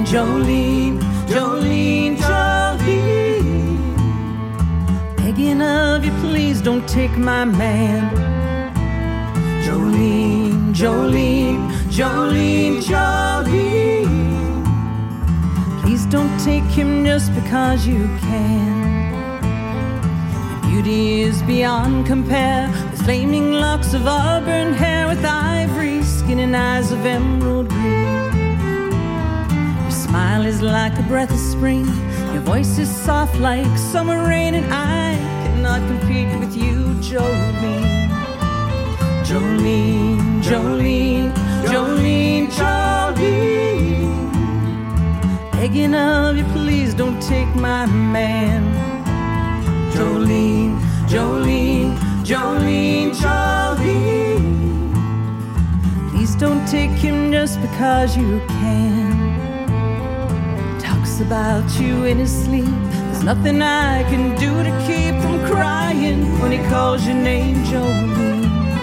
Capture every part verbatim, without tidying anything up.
Jolene, Jolene, Jolene. Begging of you, please don't take my man. Jolene, Jolene, Jolene, Jolene. Please don't take him just because you can. Your beauty is beyond compare, with flaming locks of auburn hair, with ivory skin and eyes of emerald green. Your smile is like a breath of spring, your voice is soft like summer rain, and I cannot compete with you, Jolene. Jolene, Jolene, Jolene, Jolene. Begging of you, please don't take my man. Jolene, Jolene, Jolene, Jolene. Please don't take him just because you can. Talks about you in his sleep, there's nothing I can do to keep from crying when he calls your name, Jolene.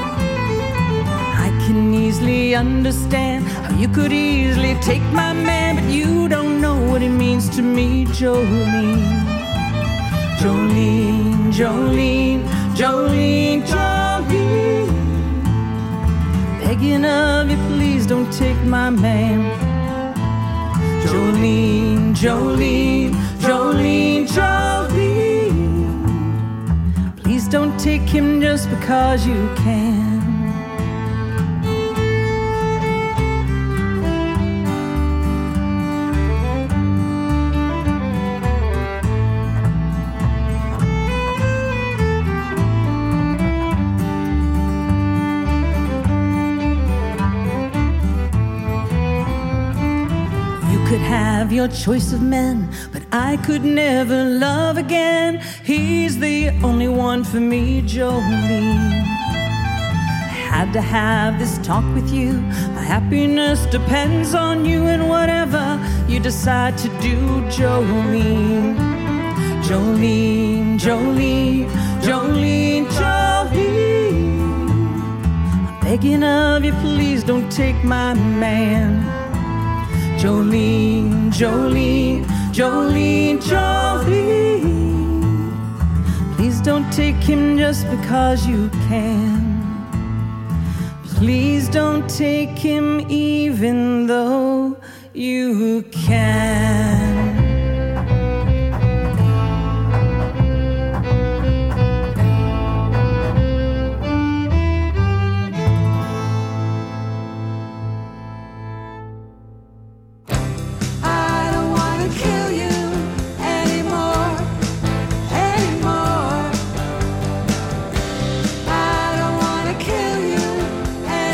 I can easily understand how you could easily take my man, but you don't know what it means to me, Jolene. Jolene, Jolene, Jolene, Jolene. Begging of you, please don't take my man. Jolene, Jolene, Jolene, Jolene. Please don't take him just because you can. Have your choice of men, but I could never love again. He's the only one for me, Jolene. I had to have this talk with you. My happiness depends on you, and whatever you decide to do, Jolene. Jolene, Jolene, Jolene, Jolene. I'm begging of you, please don't take my man. Jolene, Jolene, Jolene, Jolene. Please don't take him just because you can. Please don't take him even though you can.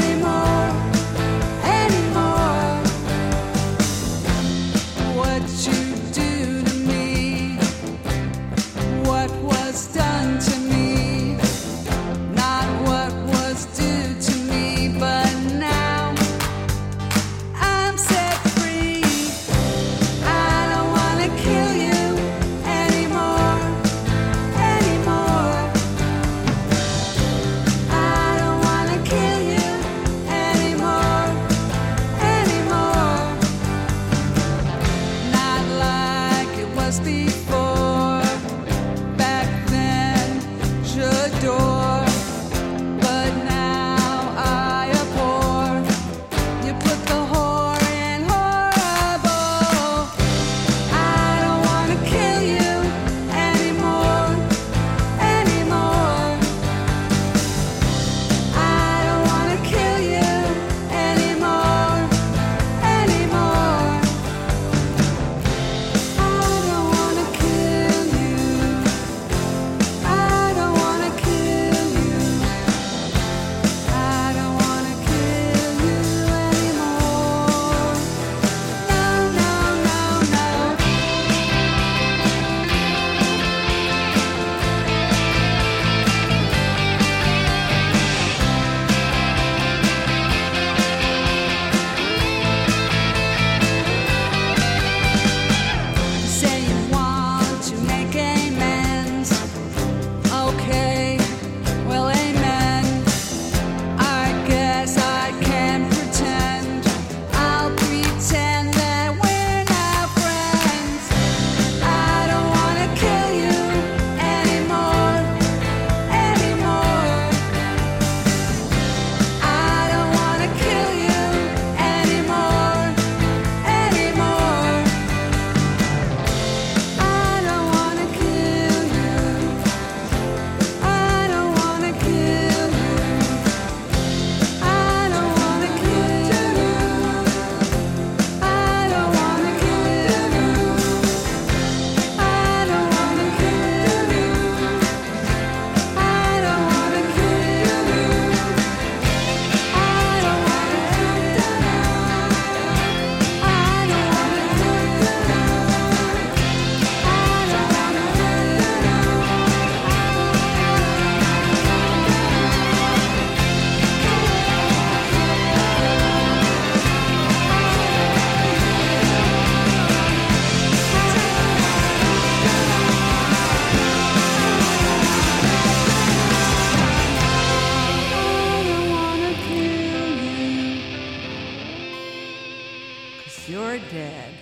You You're dead.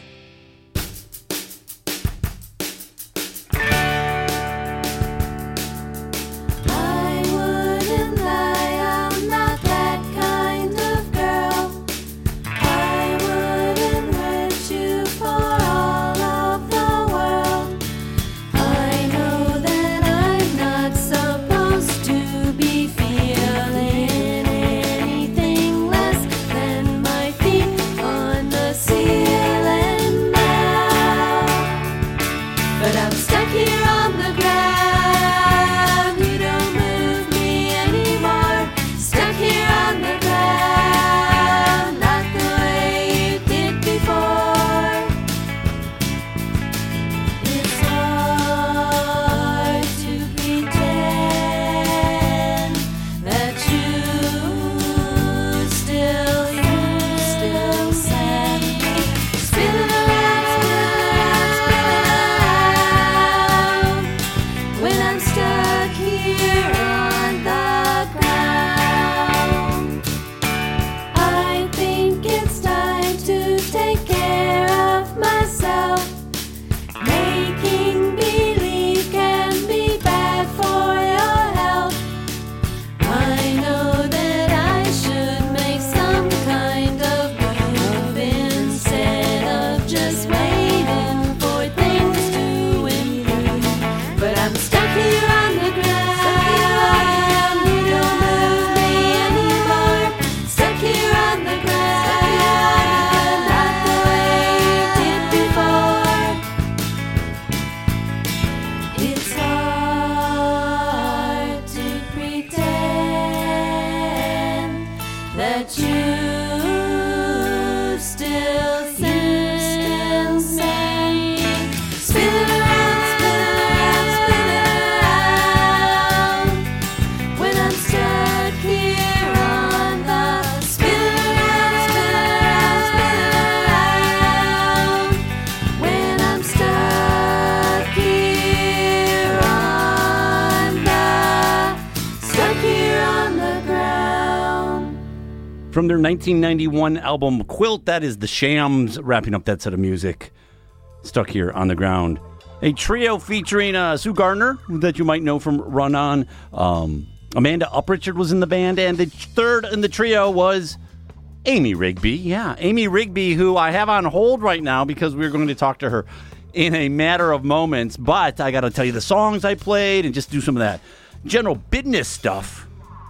From their nineteen ninety-one album Quilt, that is the Shams wrapping up that set of music. Stuck Here on the Ground. A trio featuring uh, Sue Gardner, that you might know from Run On. Um, Amanda Uprichard was in the band, and the third in the trio was Amy Rigby. Yeah, Amy Rigby, who I have on hold right now because we're going to talk to her in a matter of moments. But I got to tell you the songs I played and just do some of that general business stuff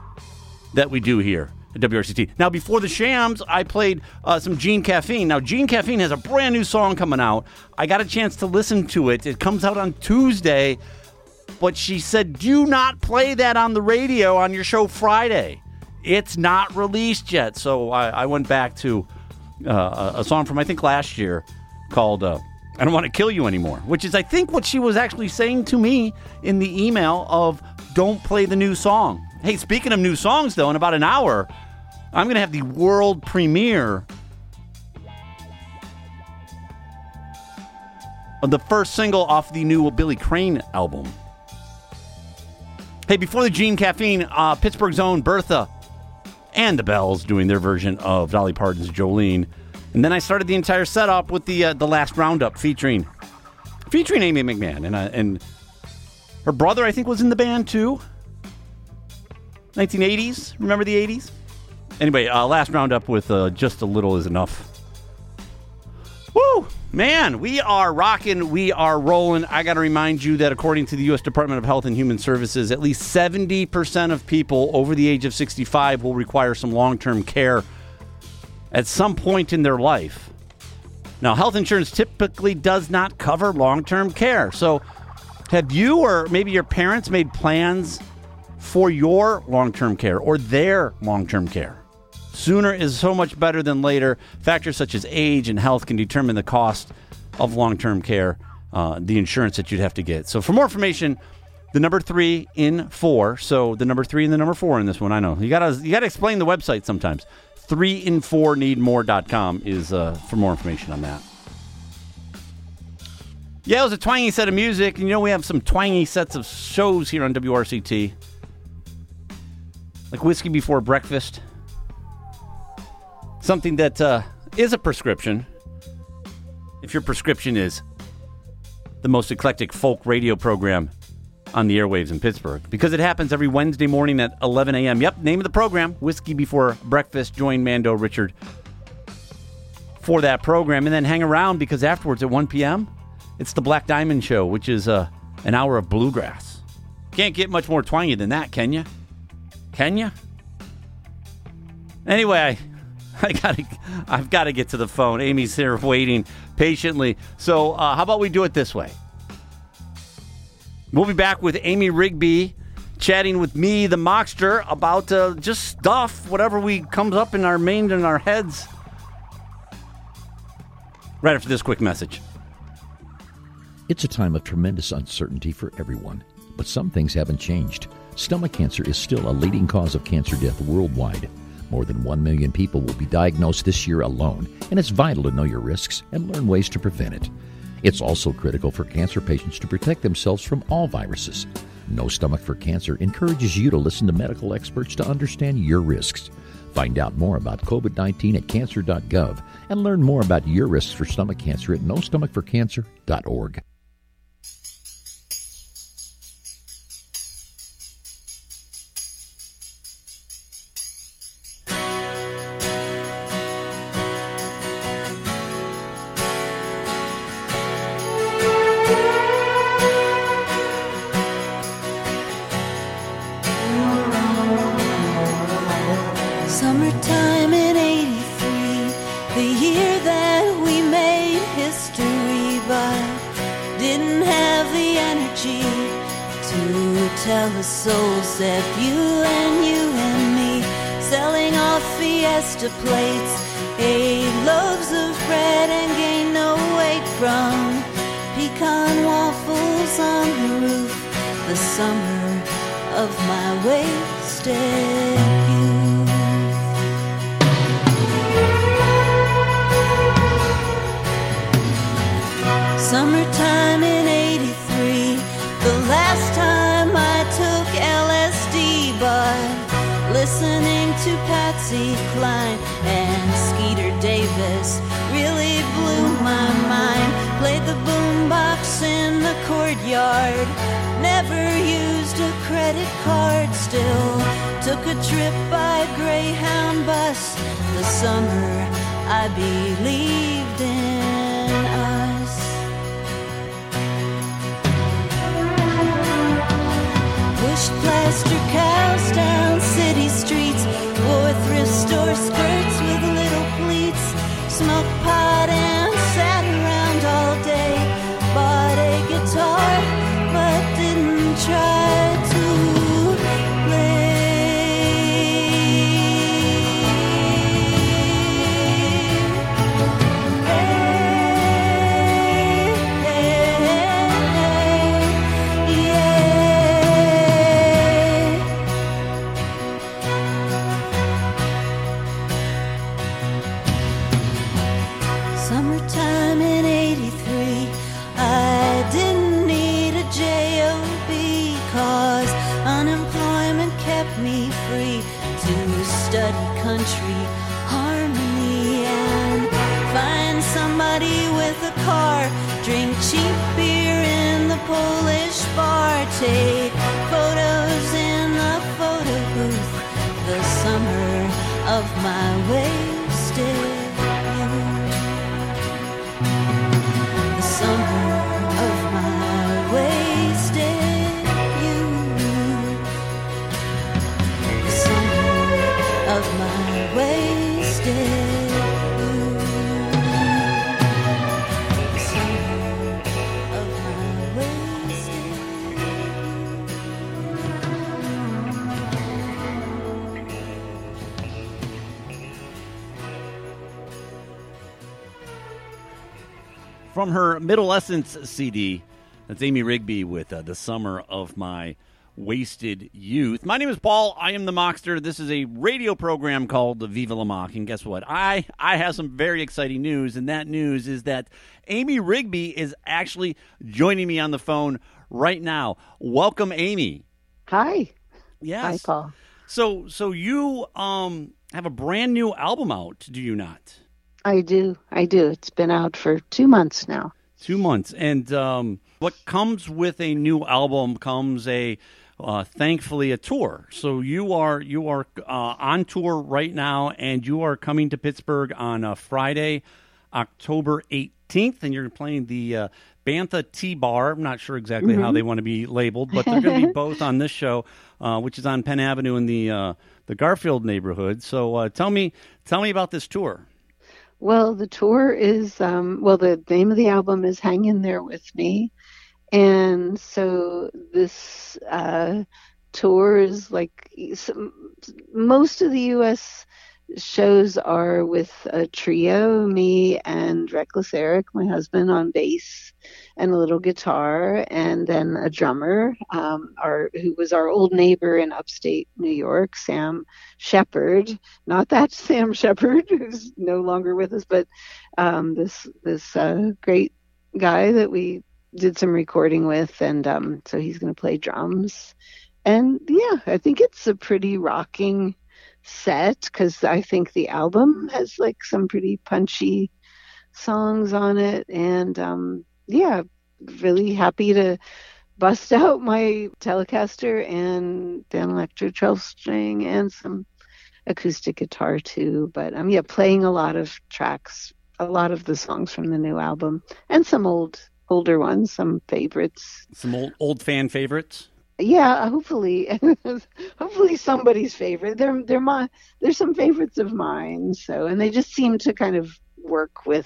that we do here at W R C T. Now, before the Shams, I played uh, some Gene Caffeine. Now, Gene Caffeine has a brand new song coming out. I got a chance to listen to it. It comes out on Tuesday, but she said, do not play that on the radio on your show Friday. It's not released yet. So I, I went back to uh, a song from, I think, last year called uh, I Don't Want to Kill You Anymore, which is, I think, what she was actually saying to me in the email of don't play the new song. Hey, speaking of new songs, though, in about an hour, I'm going to have the world premiere of the first single off the new Billy Crane album. Hey, before the Gene Caffeine, uh, Pittsburgh's own Bertha and the Bells doing their version of Dolly Parton's Jolene. And then I started the entire setup with the uh, the last roundup featuring featuring Amy McMahon. And, uh, and her brother, I think, was in the band, too. nineteen eighties. Remember the eighties? Anyway, uh, last roundup with uh, Just a Little Is Enough. Woo! Man, we are rocking. We are rolling. I got to remind you that according to the U S Department of Health and Human Services, at least seventy percent of people over the age of sixty-five will require some long-term care at some point in their life. Now, health insurance typically does not cover long-term care. So have you or maybe your parents made plans for your long-term care or their long-term care? Sooner is so much better than later. Factors such as age and health can determine the cost of long-term care, uh, the insurance that you'd have to get. So for more information, the number three in four. So the number three and the number four in this one, I know. You gotta you gotta explain the website sometimes. three in four need more dot com is uh, for more information on that. Yeah, it was a twangy set of music. And you know, we have some twangy sets of shows here on W R C T. Like Whiskey Before Breakfast. Something that uh, is a prescription. if your prescription is the most eclectic folk radio program on the airwaves in Pittsburgh, because it happens every Wednesday morning at eleven a.m. Yep, name of the program, Whiskey Before Breakfast. Join Mando Richard for that program, and then hang around because afterwards at one p.m., it's the Black Diamond Show, which is uh, an hour of bluegrass. Can't get much more twangy than that, can you? Can you? Anyway, I, I gotta, I've got to get to the phone. Amy's here waiting patiently. So uh, how about we do it this way? We'll be back with Amy Rigby chatting with me, the Mockster, about uh, just stuff, whatever we comes up in our mind and our heads. Right after this quick message. It's a time of tremendous uncertainty for everyone, but some things haven't changed. Stomach cancer is still a leading cause of cancer death worldwide. More than one million people will be diagnosed this year alone, and it's vital to know your risks and learn ways to prevent it. It's also critical for cancer patients to protect themselves from all viruses. No Stomach for Cancer encourages you to listen to medical experts to understand your risks. Find out more about covid nineteen at cancer dot gov and learn more about your risks for stomach cancer at no stomach for cancer dot org. Summertime in eighty-three, the year that we made history, but didn't have the energy to tell the souls that you and you and me, selling off Fiesta plates, ate loaves of bread and gained no weight from pecan waffles on the roof, the summer of my wasted youth. Summertime in eighty-three, the last time I took L S D, but listening to Patsy Cline and Skeeter Davis really blew my mind. Played the boombox in the courtyard, never used a credit card, still took a trip by Greyhound bus the summer I believed in us. Pushed plaster cows down city streets, wore thrift store skirts with little pleats, smoked pot and sat around all day, bought a guitar but didn't try to play. Summertime in eighty-three, I didn't need a job, cause unemployment kept me free to study country harmony and find somebody with a car, drink cheap beer in the Polish bar, take photos in the photo booth, the summer of my wasted the summer of my wasted youth. The summer of my wasted youth. The summer of my wasted From her Middle Essence C D, that's Amy Rigby with uh, The Summer of My Wasted Youth. My name is Paul. I am the Mockster. This is a radio program called Viva La Mock. And guess what? I, I have some very exciting news, and that news is that Amy Rigby is actually joining me on the phone right now. Welcome, Amy. Hi. Yes. Hi, Paul. So, so you um have a brand new album out, do you not? I do. I do. It's been out for two months now. Two months. And um, what comes with a new album comes a, uh, thankfully, a tour. So you are you are uh, on tour right now, and you are coming to Pittsburgh on uh, Friday, October eighteenth, and you're playing the uh, Bantha T-Bar. I'm not sure exactly mm-hmm. how they want to be labeled, but they're going to be both on this show, uh, which is on Penn Avenue in the uh, the Garfield neighborhood. So uh, tell me, tell me about this tour. Well, the tour is, um, well, the name of the album is Hang In There With Me. And so this uh, tour is like, some, most of the U S shows are with a trio, me and Reckless Eric, my husband, on bass and a little guitar, and then a drummer, um, our, who was our old neighbor in upstate New York, Sam Shepard. Not that Sam Shepard, who's no longer with us, but um, this this uh, great guy that we did some recording with, and um, so he's going to play drums. And yeah, I think it's a pretty rocking set, because I think the album has like some pretty punchy songs on it, and um yeah, really happy to bust out my Telecaster and Dan Electro twelve string and some acoustic guitar too. But um yeah, playing a lot of tracks, a lot of the songs from the new album, and some old older ones, some favorites, some old old fan favorites. Yeah, hopefully, hopefully somebody's favorite. They're they're my there's some favorites of mine. So, and they just seem to kind of work with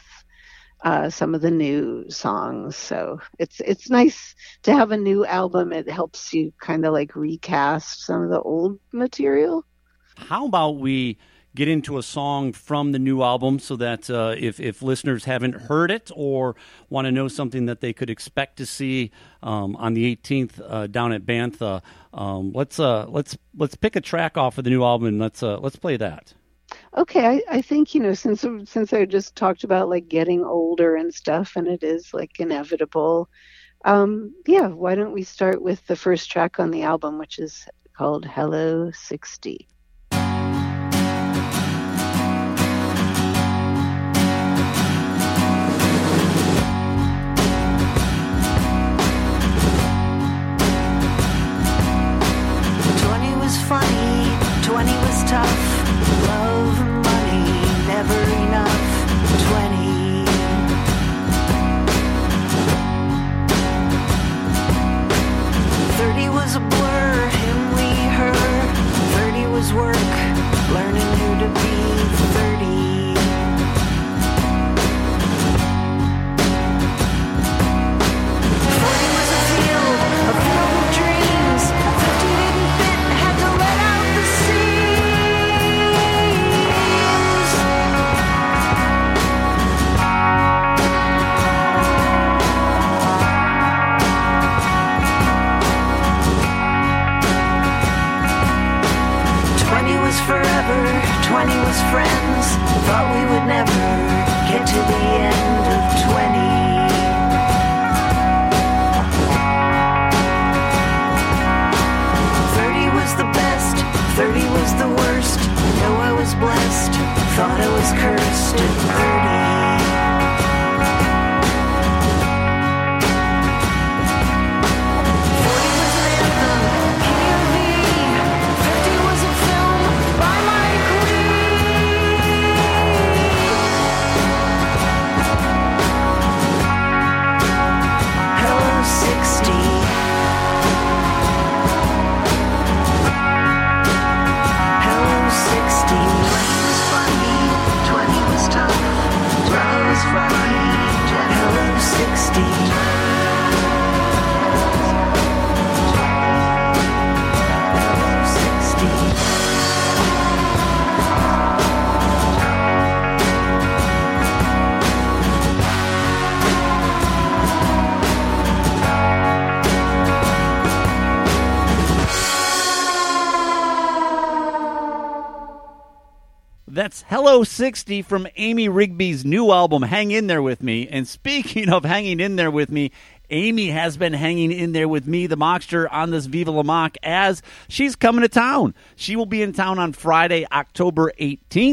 uh, some of the new songs. So it's it's nice to have a new album. It helps you kind of like recast some of the old material. How about we get into a song from the new album, so that uh, if, if listeners haven't heard it or want to know something that they could expect to see um, on the eighteenth uh, down at Bantha, um, let's uh, let's let's pick a track off of the new album and let's uh, let's play that. Okay, I, I think, you know, since since I just talked about like getting older and stuff, and it is like inevitable. Um, yeah, why don't we start with the first track on the album, which is called Hello sixty. Funny, twenty was tough, love and money, never enough, twenty. thirty was a blur, him, we, her, thirty was work, learning who to be, thirty. forty was a field, a field of dreams, fifty didn't fit, had to let out the seams. twenty was forever, twenty was friends, thought we would never get to the end of twenty. thirty was the best, thirty was the worst, know I was blessed, thought I was cursed at thirty. forty was an anthem, K O V, fifty was a film by Mike Lee. Hello sixty. Hello sixty. twenty was funny, twenty was tough, twenty was funny. Hello sixty. Hello sixty. That's Hello sixty from Amy Rigby's new album, Hang In There With Me. And speaking of hanging in there with me, Amy has been hanging in there with me, the Mockster, on this Viva La Mock, as she's coming to town. She will be in town on Friday, October eighteenth.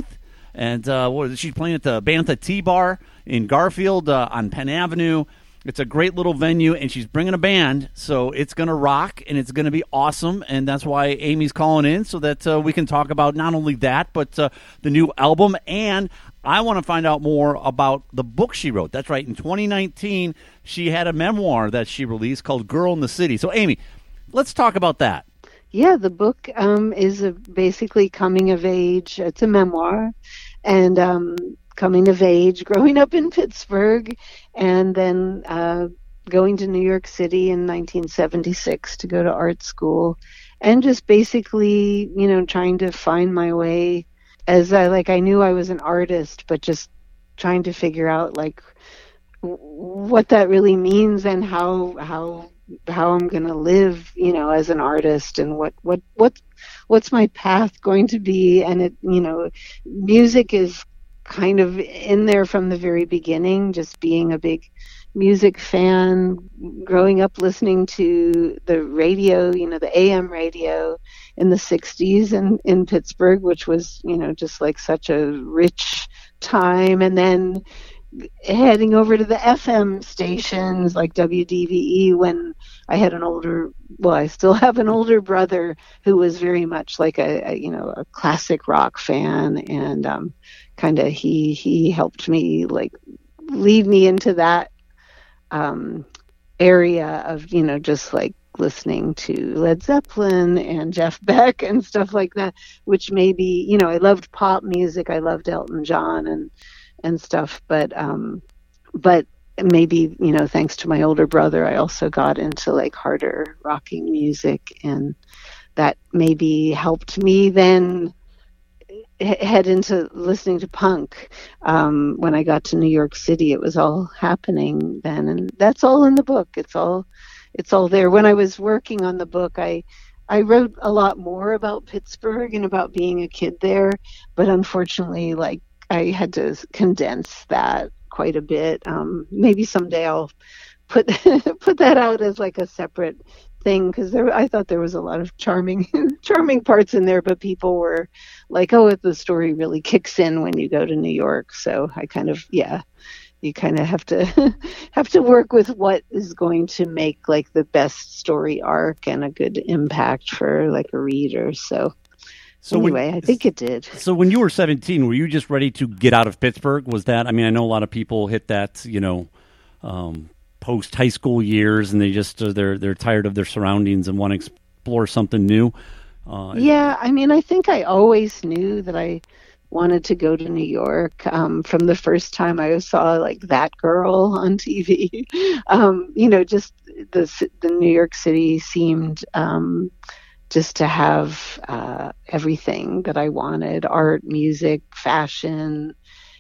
And uh, what, she's playing at the Bantha T-Bar in Garfield uh, on Penn Avenue. It's a great little venue, and she's bringing a band, so it's going to rock, and it's going to be awesome, and that's why Amy's calling in, so that uh, we can talk about not only that, but uh, the new album, and I want to find out more about the book she wrote. That's right, in twenty nineteen, she had a memoir that she released called Girl in the City. So, Amy, let's talk about that. Yeah, the book um, is a basically coming of age. It's a memoir, and um coming of age, growing up in Pittsburgh, and then uh, going to New York City in nineteen seventy-six to go to art school, and just basically, you know, trying to find my way as I, like, I knew I was an artist, but just trying to figure out, like, w- what that really means and how, how, how I'm going to live, you know, as an artist, and what, what, what, what's my path going to be. And it, you know, music is kind of in there from the very beginning, just being a big music fan, growing up listening to the radio, you know, the A M radio in the sixties in, in Pittsburgh, which was, you know, just like such a rich time. And then heading over to the F M stations like W D V E when I had an older, well, I still have an older brother who was very much like a, a you know, a classic rock fan, and um, kind of he he helped me like lead me into that um, area of, you know, just like listening to Led Zeppelin and Jeff Beck and stuff like that, which maybe, you know, I loved pop music, I loved Elton John and and stuff, but um, but maybe, you know, thanks to my older brother, I also got into like harder rocking music, and that maybe helped me then head into listening to punk. Um, when I got to New York City, it was all happening then, and that's all in the book. It's all, it's all there. When I was working on the book, I, I wrote a lot more about Pittsburgh and about being a kid there, but unfortunately, like, I had to condense that quite a bit. Um, maybe someday I'll put put that out as like a separate thing, because there, I thought there was a lot of charming, charming parts in there, but people were like, "Oh, the story really kicks in when you go to New York." So I kind of, yeah, you kind of have to have to work with what is going to make like the best story arc and a good impact for like a reader. So. So anyway, when, I think it did. So when you were seventeen, were you just ready to get out of Pittsburgh? Was that, I mean, I know a lot of people hit that, you know, um, post high school years, and they just uh, they're they're tired of their surroundings and want to explore something new. Uh, yeah, I mean, I think I always knew that I wanted to go to New York. Um, from the first time I saw like That Girl on T V, um, you know, just the the New York City seemed. Um, just to have uh, everything that I wanted, art, music, fashion,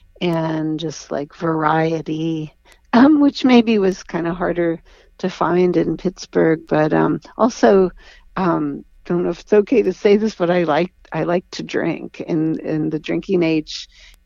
and just like variety, um, which maybe was kind of harder to find in Pittsburgh. But um, also, um, don't know if it's okay to say this, but I like I like to drink, and, and the drinking age,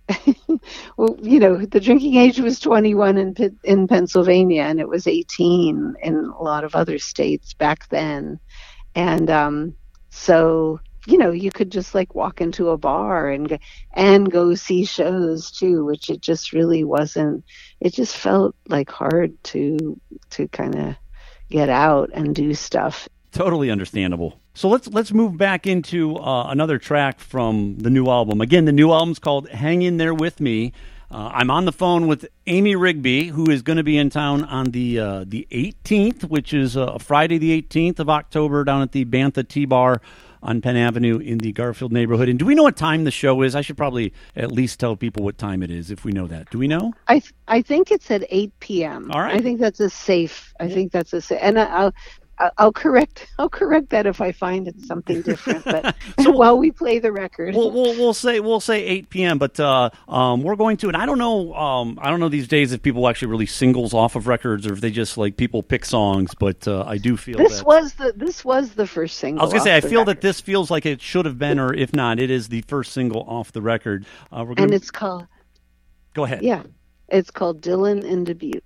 well, you know, the drinking age was twenty-one in in Pennsylvania, and it was eighteen in a lot of other states back then. And um, so, you know, you could just like walk into a bar and and go see shows too, which it just really wasn't. It just felt like hard to to kind of get out and do stuff. Totally understandable. So let's let's move back into uh, another track from the new album. Again, the new album's called "Hang in There with Me." Uh, I'm on the phone with Amy Rigby, who is going to be in town on the uh, the eighteenth, which is uh, Friday the eighteenth of October, down at the Bantha T-Bar on Penn Avenue in the Garfield neighborhood. And do we know what time the show is? I should probably at least tell people what time it is if we know that. Do we know? I th- I think it's at eight p.m. All right. I think that's a safe. I think that's a safe. And I, I'll. I'll correct. I'll correct that if I find it's something different. But so while we play the record, we'll we'll, we'll say we'll say eight p.m. But uh, um, we're going to, and I don't know. Um, I don't know these days if people actually release singles off of records or if they just like people pick songs. But uh, I do feel this that, was the this was the first single. I was gonna say I feel record. that this feels like it should have been, or if not, it is the first single off the record. Uh, we're gonna, and it's called. Go ahead. Yeah, it's called Dylan in Dubuque.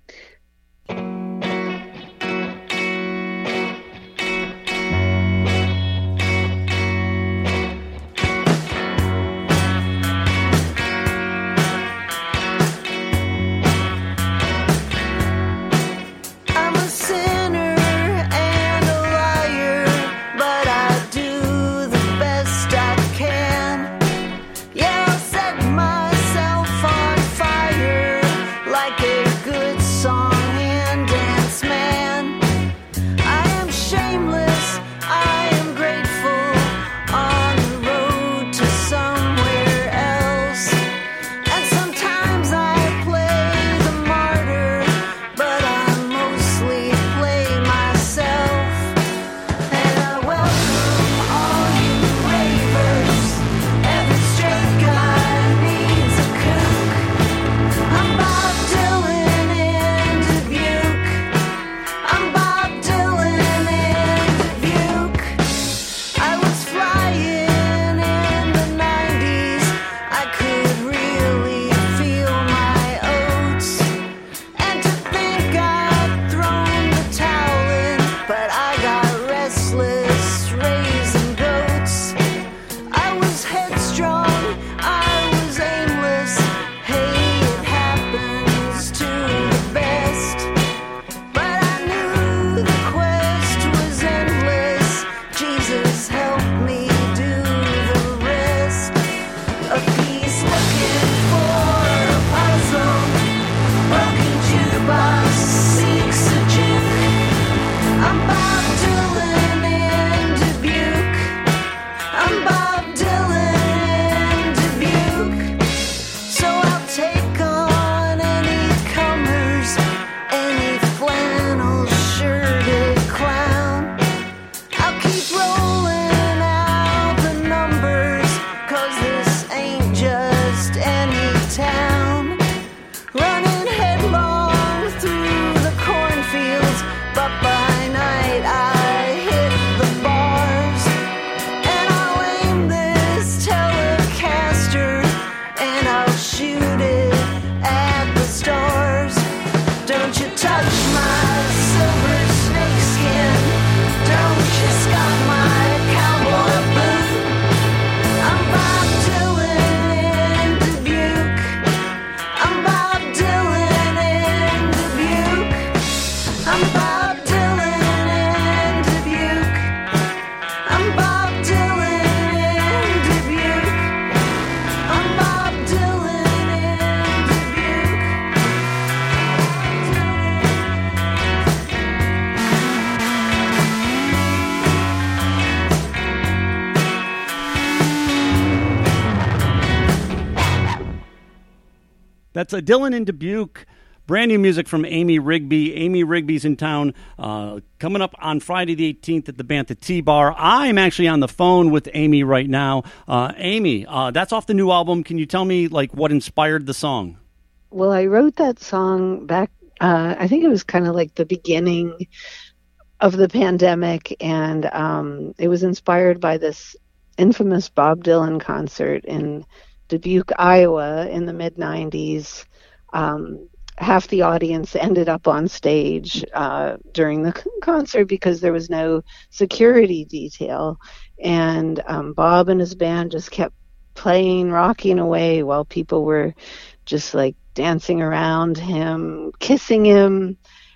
That's uh, Dylan in Dubuque. Brand new music from Amy Rigby. Amy Rigby's in town uh, coming up on Friday the eighteenth at the Bantha T-Bar. I'm actually on the phone with Amy right now. Uh, Amy, uh, that's off the new album. Can you tell me like what inspired the song? Well, I wrote that song back, uh, I think it was kind of like the beginning of the pandemic, and um, it was inspired by this infamous Bob Dylan concert in Dubuque, Iowa in the mid nineties. Um, half the audience ended up on stage uh, during the concert because there was no security detail. And um, Bob and his band just kept playing, rocking away while people were just like dancing around him, kissing him,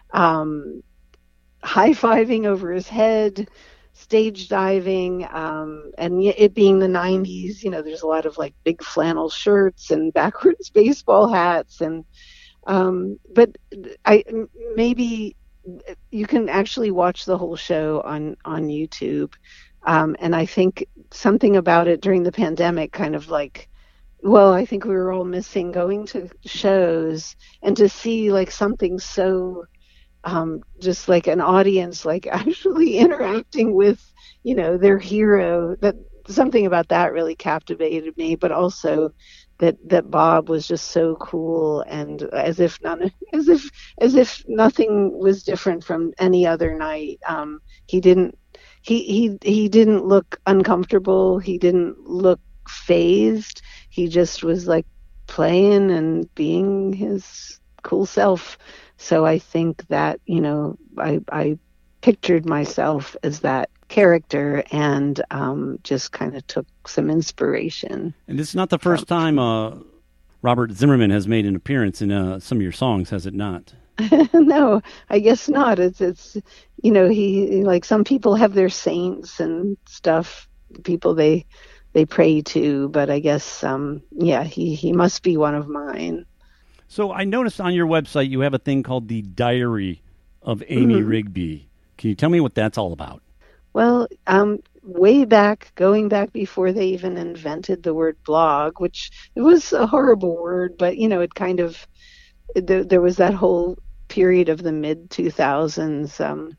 um, high-fiving over his head, stage diving, um, and it being the nineties, you know, there's a lot of like big flannel shirts and backwards baseball hats, and um, but I maybe you can actually watch the whole show on on YouTube, um, and I think something about it during the pandemic kind of like, well, I think we were all missing going to shows and to see like something so um, just like an audience like actually interacting with, you know, their hero. That something about that really captivated me, but also that that Bob was just so cool, and as if none, as if as if nothing was different from any other night. Um, he didn't he he he didn't look uncomfortable. He didn't look phased. He just was like playing and being his cool self. So I think that, you know, I I pictured myself as that character, and um, just kind of took some inspiration. And this is not the first time uh, Robert Zimmerman has made an appearance in uh, some of your songs, has it not? No, I guess not. It's, it's, you know, he, like some people have their saints and stuff, people they they pray to, but I guess, um, yeah, he, he must be one of mine. So I noticed on your website you have a thing called the Diary of Amy mm-hmm. Rigby. Can you tell me what that's all about? Well, um, way back, going back before they even invented the word blog, which it was a horrible word, but, you know, it kind of, there, there was that whole period of the mid two thousands um,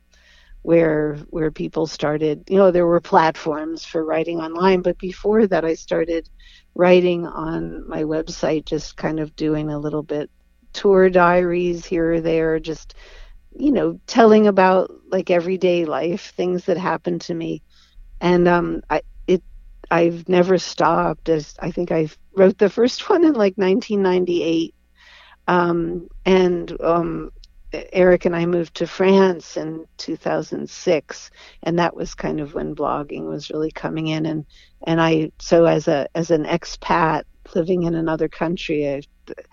where where people started, you know, there were platforms for writing online, but before that I started writing on my website, just kind of doing a little bit tour diaries here or there, just, you know, telling about like everyday life, things that happened to me. And um, I, it, I've never stopped. As I think I wrote the first one in like nineteen ninety-eight. Um, and um, Eric and I moved to France in two thousand six, and that was kind of when blogging was really coming in. And, and I, so as a, as an expat living in another country, I,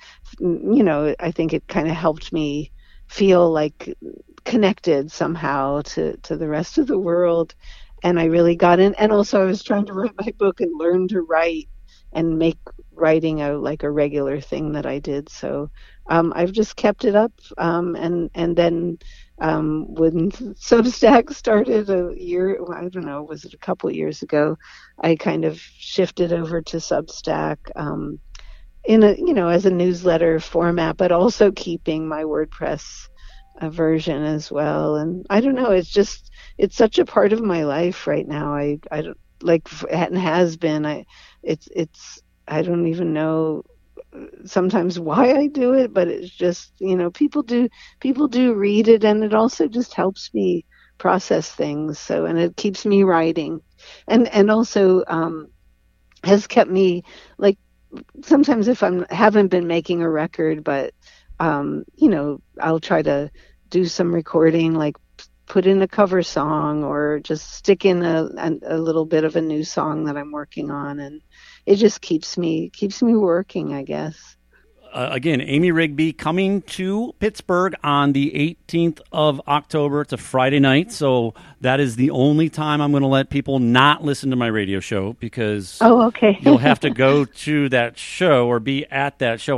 you know, I think it kind of helped me feel like connected somehow to, to the rest of the world. And I really got in. And also I was trying to write my book and learn to write and make writing a like a regular thing that I did. So um, I've just kept it up. Um, and, and then um, when Substack started a year, I don't know, was it a couple of years ago, I kind of shifted over to Substack um, in a, you know, as a newsletter format, but also keeping my WordPress uh, version as well. And I don't know, it's just, it's such a part of my life right now. I, I don't like, and has been, I, it's, it's, I don't even know sometimes why I do it, but it's just, you know, people do, people do read it, and it also just helps me process things. So, and it keeps me writing, and, and also um, has kept me like, sometimes if I'm haven't been making a record, but um, you know, I'll try to do some recording, like put in a cover song or just stick in a, a, a little bit of a new song that I'm working on, and it just keeps me keeps me working, I guess. Uh, again, Amy Rigby coming to Pittsburgh on the eighteenth of October. It's a Friday night, so that is the only time I'm going to let people not listen to my radio show, because oh, okay. you'll have to go to that show or be at that show. I know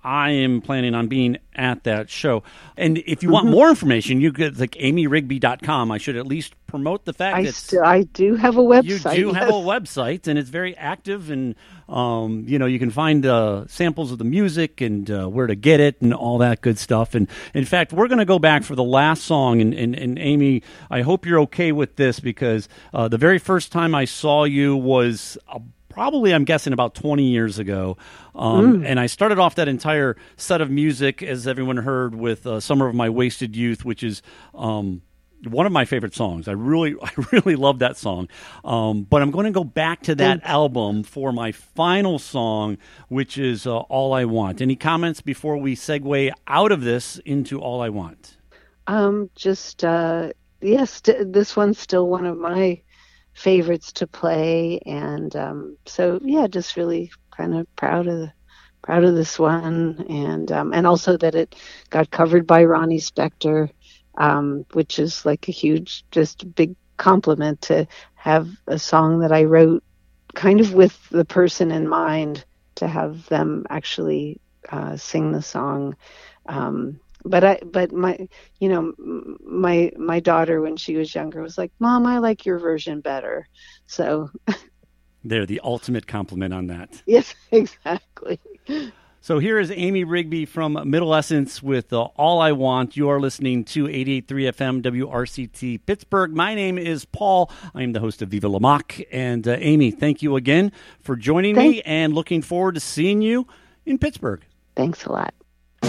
I am planning on being at that show. And if you want more information, you could like amy rigby dot com. I should at least promote the fact I that still, I do have a website. you do have a yes. website, and it's very active. And um, you know, you can find uh, samples of the music and uh, where to get it and all that good stuff. And in fact, we're going to go back for the last song. And, and, and Amy, I hope you're okay with this because uh, the very first time I saw you was a probably, I'm guessing, about twenty years ago. Um, mm. And I started off that entire set of music, as everyone heard, with uh, Summer of My Wasted Youth, which is um, one of my favorite songs. I really, I really love that song. Um, but I'm going to go back to that Thanks. album for my final song, which is uh, All I Want. Any comments before we segue out of this into All I Want? Um, just, uh, yes, st- this one's still one of my favorites to play, and um, so yeah, just really kind of proud of the, proud of this one, and um, and also that it got covered by Ronnie Spector, um, which is like a huge, just big compliment to have a song that I wrote kind of with the person in mind, to have them actually uh, sing the song. Um, But I, but my, you know, my my daughter when she was younger was like, "Mom, I like your version better." So, they're the ultimate compliment on that. Yes, exactly. So here is Amy Rigby from Middle Essence with uh, All I Want. You are listening to eighty-eight point three F M W R C T Pittsburgh. My name is Paul. I am the host of Viva La Mock. And uh, Amy, thank you again for joining Thanks. me, and looking forward to seeing you in Pittsburgh. Thanks a lot.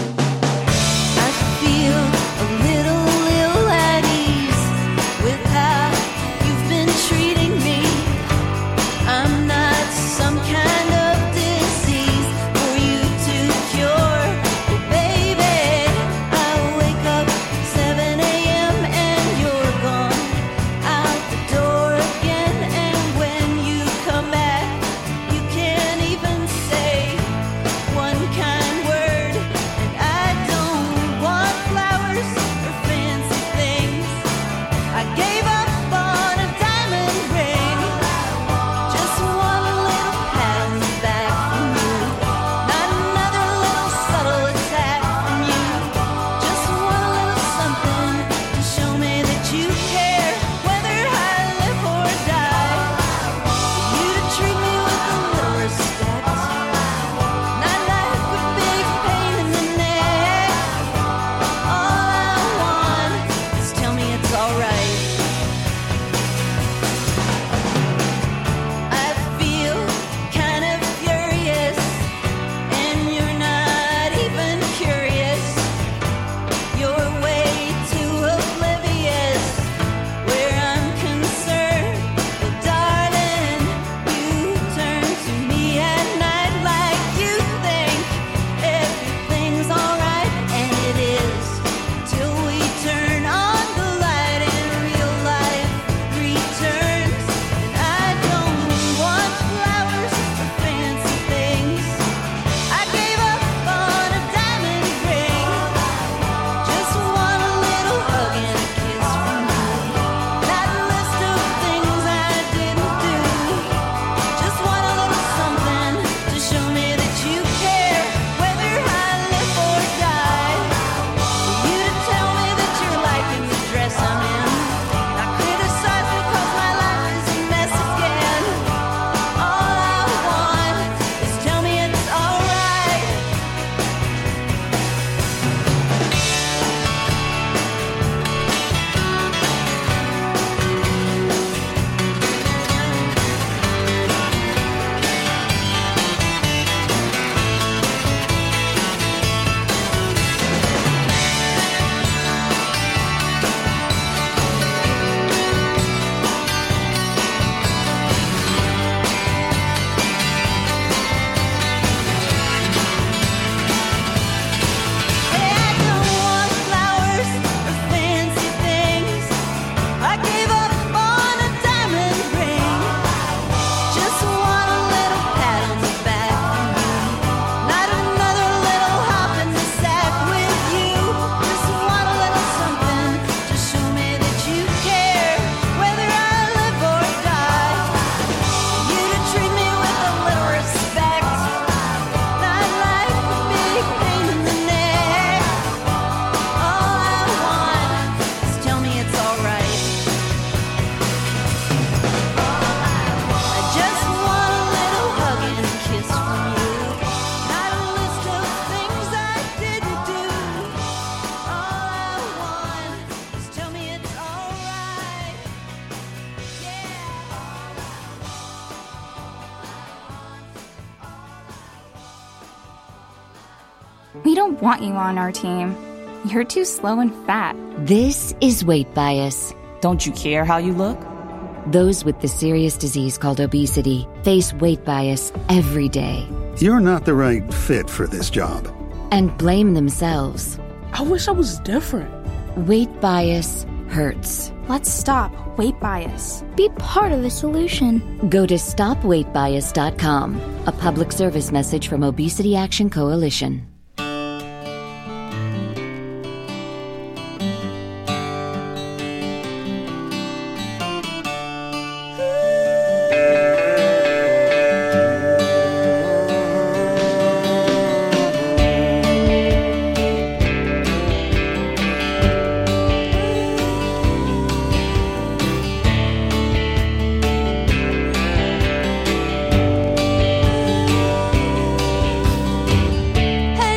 Feel a little ill at ease with how you've been treating me. I'm not some kind of disease for you to cure. Oh, baby, I wake up seven a.m. and you're gone out the door again. And when you come back, you can't even say one kind word. We don't want you on our team. You're too slow and fat. This is weight bias. Don't you care how you look? Those with the serious disease called obesity face weight bias every day. You're not the right fit for this job. And blame themselves. I wish I was different. Weight bias hurts. Let's stop weight bias. Be part of the solution. Go to stop weight bias dot com, a public service message from Obesity Action Coalition. Hey,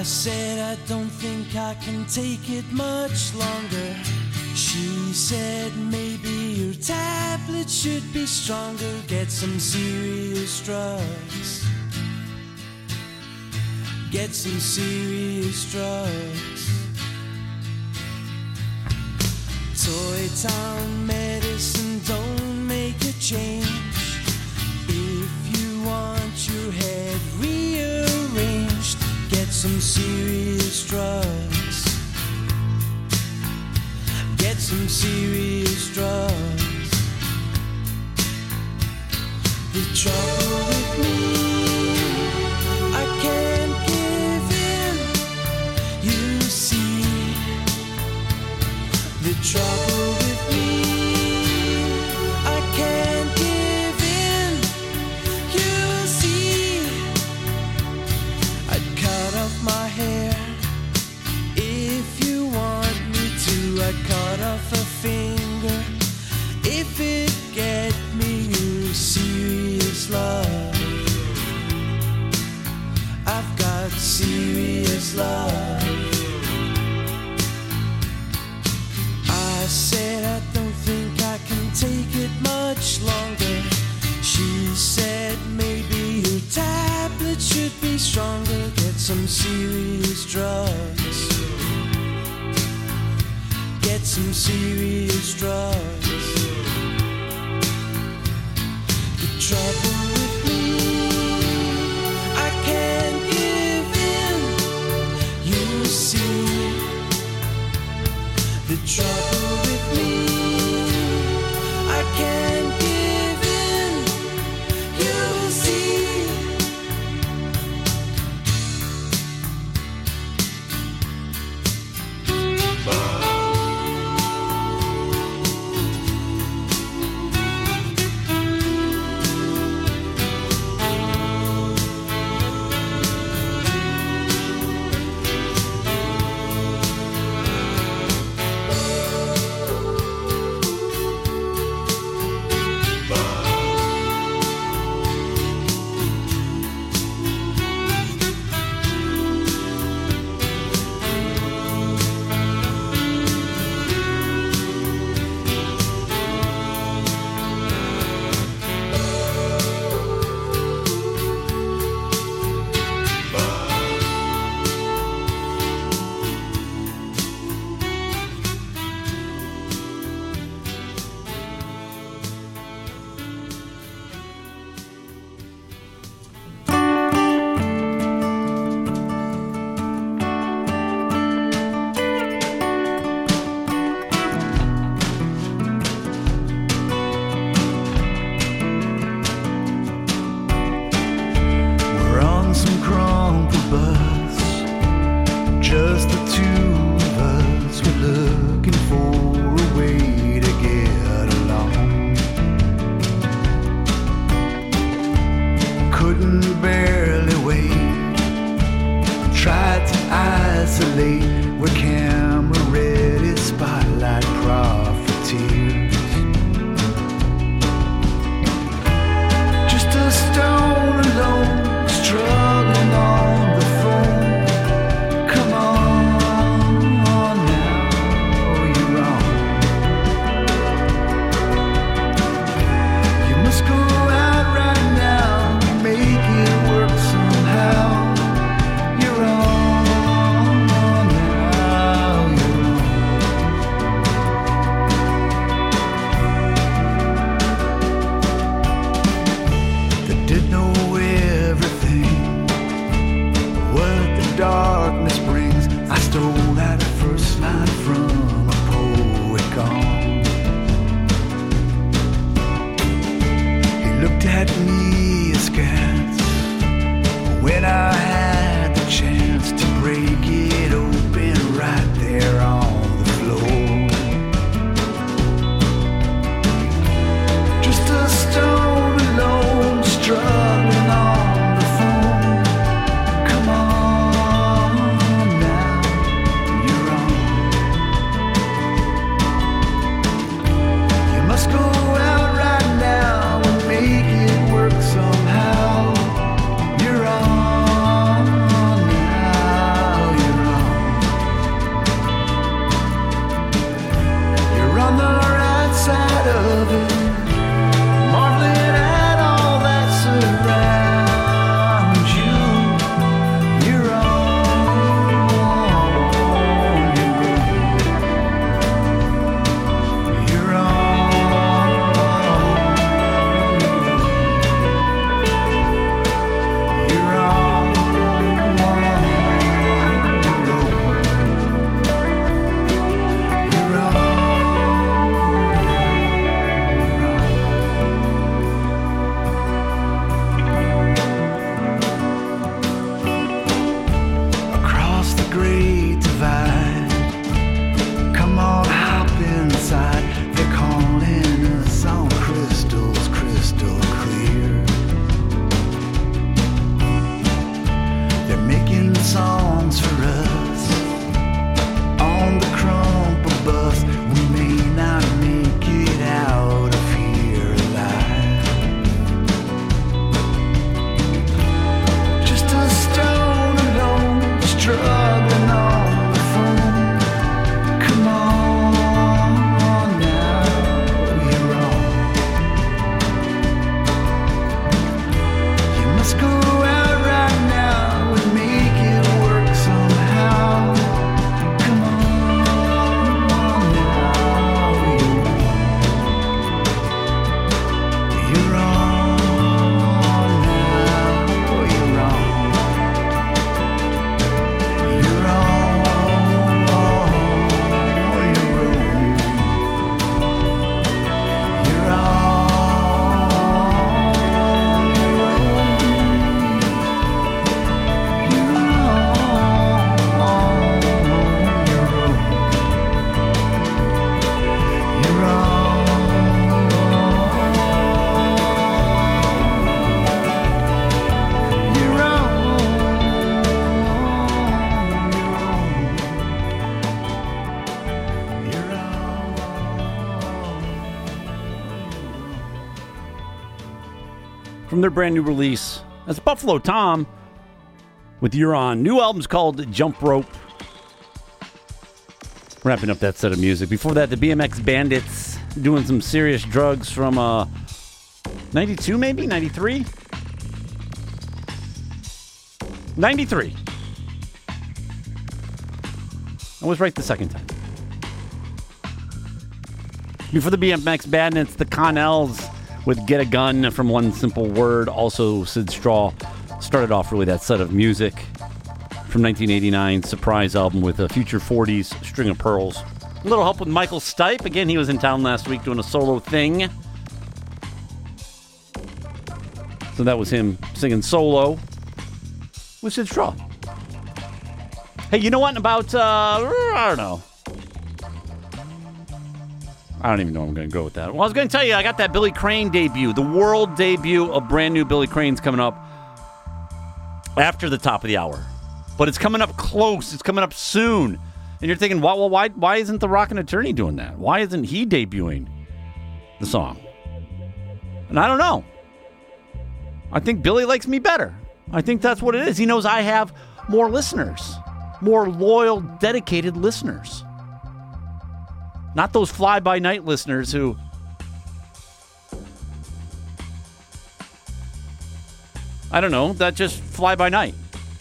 I said I don't think I can take it much longer. She said maybe your tablet should be stronger. Get some serious drugs. Get some serious drugs. Toy Town medicine don't make a change. If you want your head rearranged, get some serious drugs. Get some serious drugs. The trouble with me, I can't give in. You see, the trouble with me, I can't give in. You see, I'd cut off my hair if you want me to. I'd cut off a finger if it get me your serious love. I've got serious love. I said I don't think I can take it much longer. She said maybe your tablet should be stronger. Get some serious drugs. Get some serious drugs. The trouble with me, I can't give in. You see, the trouble with me, I can't give in. You see. from their brand new release. That's Buffalo Tom with You're On. New album's called Jump Rope. Wrapping up that set of music. Before that, the B M X Bandits doing some serious drugs from uh, ninety-two, maybe? ninety-three? ninety-three. I was right the second time. Before the B M X Bandits, the Connells with Get a Gun from One Simple Word. Also, Sid Straw started off really that set of music from nineteen eighty-nine, surprise album with a Future forties, String of Pearls. A little help with Michael Stipe. Again, he was in town last week doing a solo thing. So that was him singing solo with Sid Straw. Hey, you know what about, uh, I don't know. I don't even know I'm going to go with that. Well, I was going to tell you, I got that Billy Crane debut, the world debut of brand new Billy Crane's coming up after the top of the hour. But it's coming up close. It's coming up soon. And you're thinking, well, why, why isn't the Rockin' Attorney doing that? Why isn't he debuting the song? And I don't know. I think Billy likes me better. I think that's what it is. He knows I have more listeners, more loyal, dedicated listeners. Not those fly-by-night listeners who... I don't know, that just fly-by-night.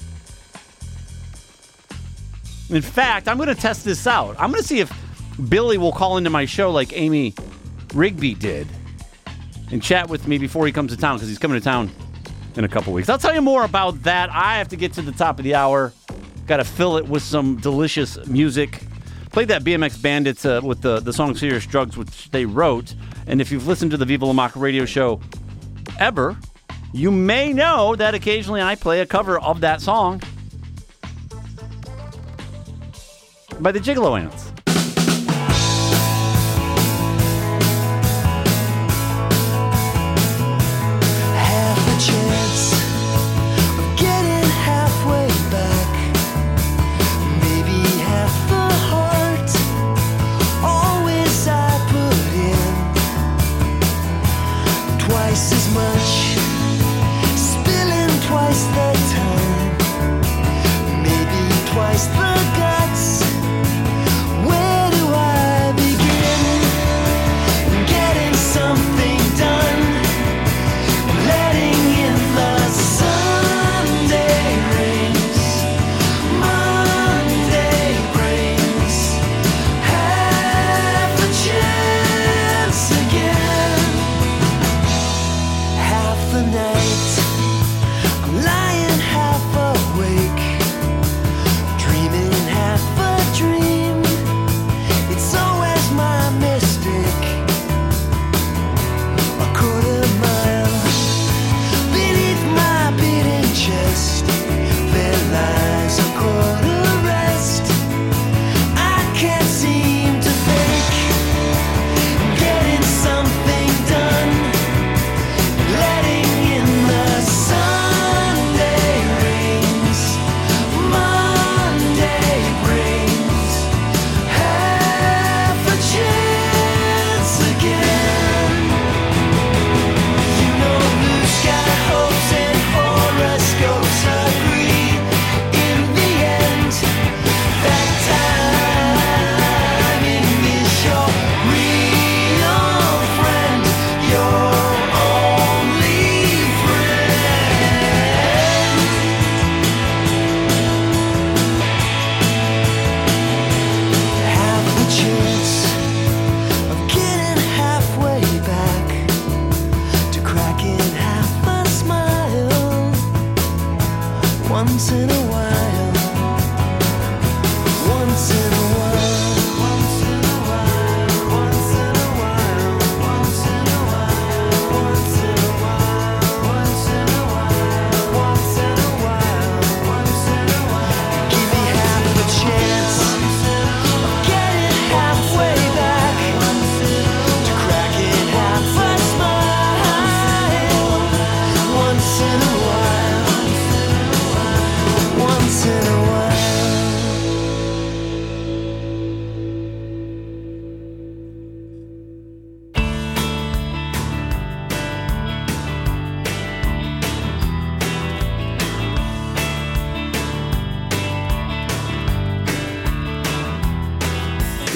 In fact, I'm going to test this out. I'm going to see if Billy will call into my show like Amy Rigby did and chat with me before he comes to town, because he's coming to town in a couple weeks. I'll tell you more about that. I have to get to the top of the hour. Got to fill it with some delicious music. Played that B M X Bandits uh, with the, the song Serious Drugs, which they wrote. And if you've listened to the Viva La Maca radio show ever, you may know that occasionally I play a cover of that song by the Gigolo Ants. Half a chance of getting halfway back, maybe half the heart, always I put in, twice as much, spilling twice the time, maybe twice the guts. Where do I begin? Getting something done, letting in the Sunday rains, Monday brings half a chance again. Half the night, I'm lying half awake, dreaming half a dream. It's always my mistake. A quarter mile beneath my beating chest, there lies a quarter rest. I can't seem to fake getting something done, letting in the Sunday rains, Monday brings half a chance again. You know blue sky hopes and horoscopes agree in the end that timing is your real friend, your only friend. Half a chance of getting halfway back, to cracking half a smile, once in a while, once in a while, once in a while, once in a while, once in a while, once in a while, once in a while, once in a while, once in a while. Give me half a chance of getting halfway back, to cracking half a smile, once in a while, once in a while.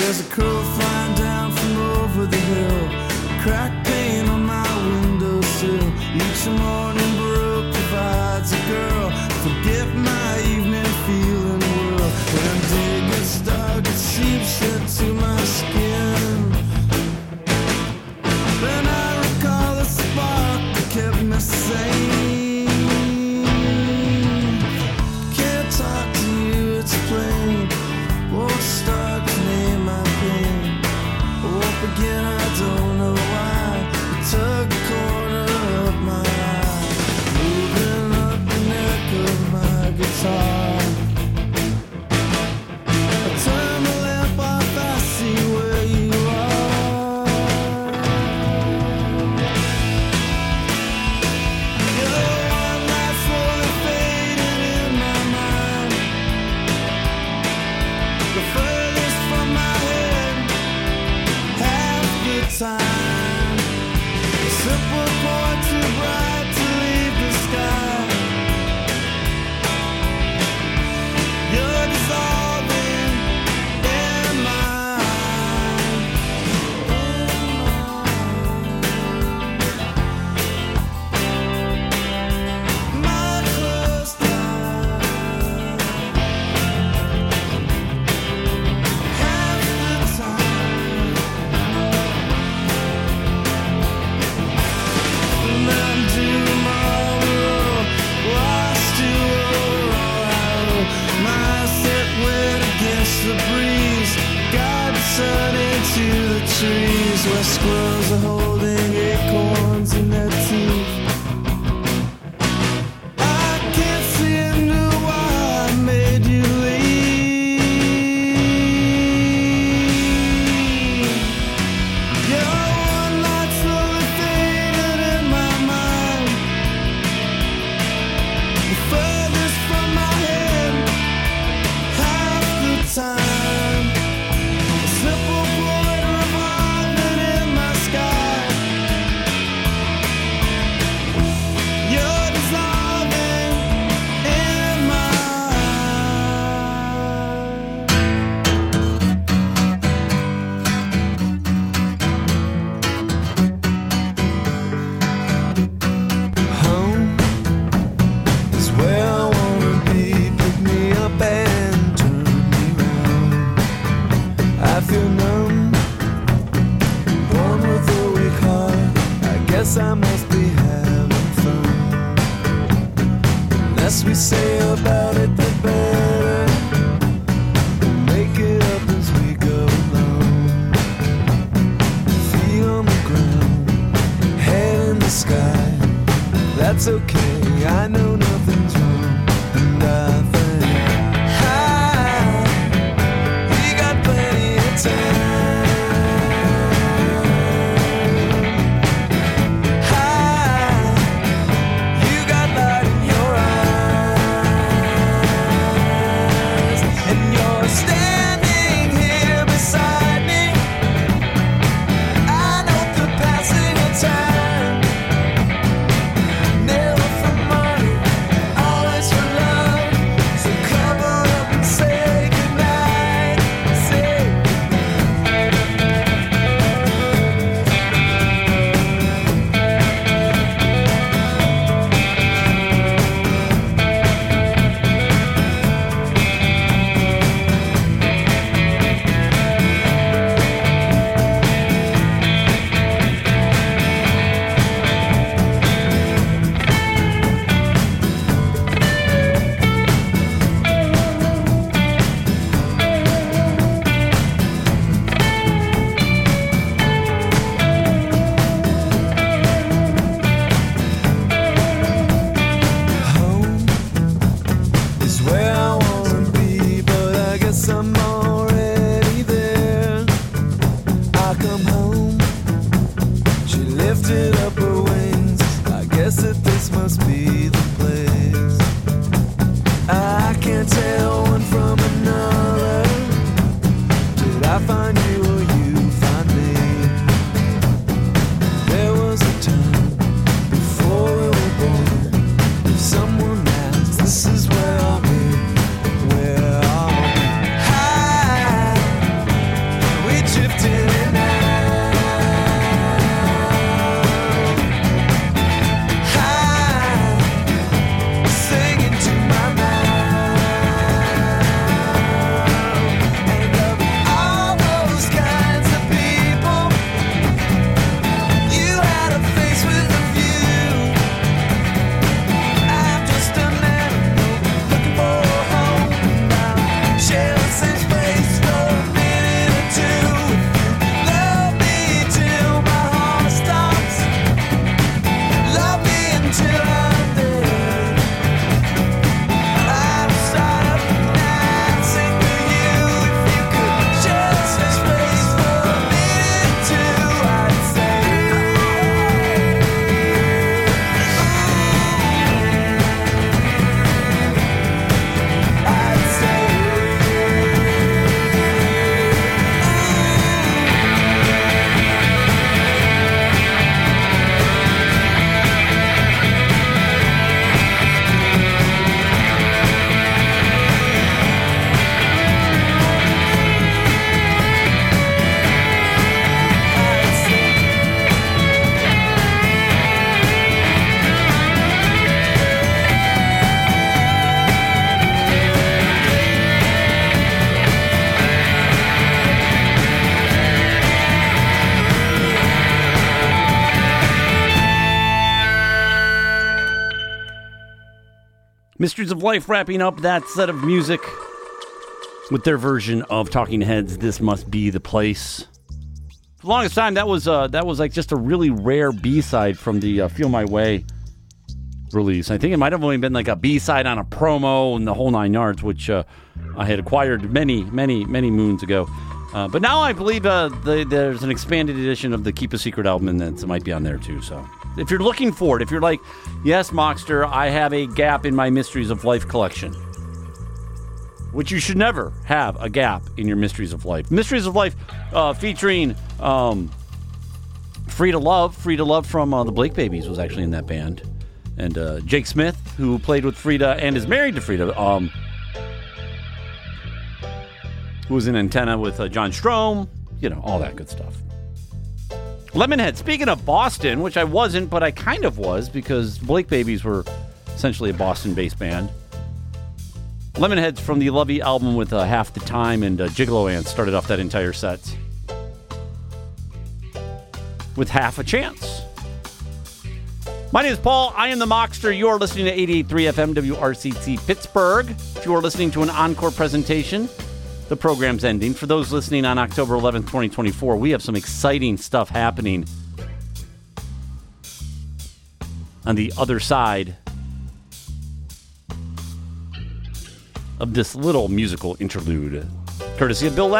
There's a crow flying down from over the hill, crack pane on my windowsill. Each morning Brooke provides a girl, forget my evening feeling whirl. When day gets dark, it seeps into my skin. Then I recall the spark that kept me sane. Can't talk to you, it's plain. Won't start to name my pain. Won't begin, I don't know why. You took a corner of my eye, moving up the neck of my guitar. I turn the lamp off, I see where you are. You're the one that's slowly fading in my mind, the furthest from my head half the time. A simple point too bright to leave the sky. You're dissolving in my my closed eyes. Half the time. And then tomorrow, lost to Ohio. My set went against the breeze, got the sun into the trees, where squirrels are holding acorns in their teeth. I can't see into why I made you leave. You're one light slowly faded in my mind, the furthest from my head half the time. A simple point revolving in my sky. You're dissolving in my home is where I wanna be. Pick me up and turn me round. I feel numb, born with a weak heart. I guess I must be having fun. Less we say about it, the better. We'll make it up as we go along. Feet on the ground, head in the sky. That's okay, I know nothing's wrong. And I think, hi, we got plenty of time. Hi, you got light in your eyes, and you're standing here beside me. I know the passing of time, never for money, Mysteries of Life wrapping up that set of music with their version of Talking Heads, This Must Be the Place. For the longest time, that was uh, that was like just a really rare B-side from the uh, Feel My Way release. I think it might have only been like a B-side on a promo and the whole nine yards, which uh, I had acquired many, many, many moons ago. Uh, but now I believe uh, the, there's an expanded edition of the Keep a Secret album, and that might be on there too. So if you're looking for it, if you're like, yes, Mockster, I have a gap in my Mysteries of Life collection, which you should never have a gap in your Mysteries of Life. Mysteries of Life uh, featuring um, Frida Love. Frida Love from uh, the Blake Babies was actually in that band. And uh, Jake Smith, who played with Frida and is married to Frida, um, who was in Antenna with uh, John Strom, you know, all that good stuff. Lemonhead, speaking of Boston, which I wasn't, but I kind of was, because Blake Babies were essentially a Boston-based band. Lemonhead's from the Lovey album with uh, Half the Time, and uh, Gigolo Ants started off that entire set with Half a Chance. My name is Paul. I am the Mockster. You are listening to eighty-eight point three F M W R C T Pittsburgh. If you are listening to an encore presentation, the program's ending. For those listening on October eleventh, twenty twenty-four, we have some exciting stuff happening on the other side of this little musical interlude, courtesy of Bill Lapp.